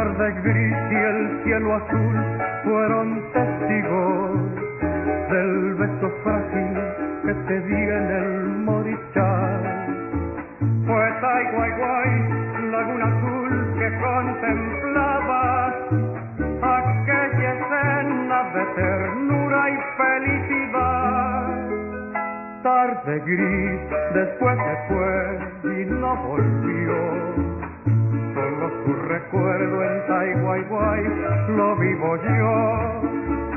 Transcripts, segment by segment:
tarde gris y el cielo azul fueron testigos del beso frágil que te di en el Morichal. Fue Guay, laguna azul que contemplabas aquella escena de ternura y felicidad. Tarde gris, después se fue y no volvió. Solo su recuerdo en Guay, lo vivo yo.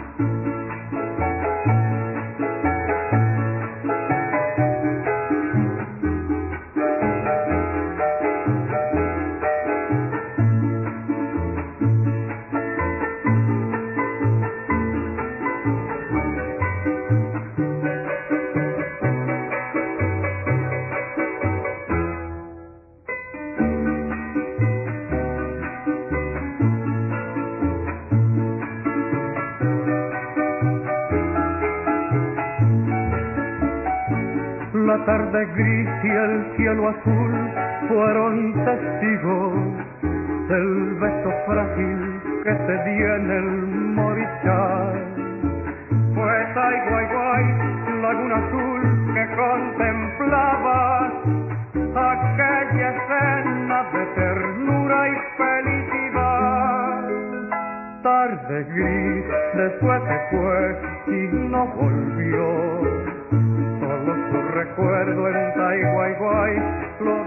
La tarde gris y el cielo azul fueron testigos del beso frágil que te di en el Morichal. Fue Guay, laguna azul que contemplabas aquella escena de ternura y felicidad. Tarde gris, después se fue y no volvió. Solo su recuerdo en Guay, lo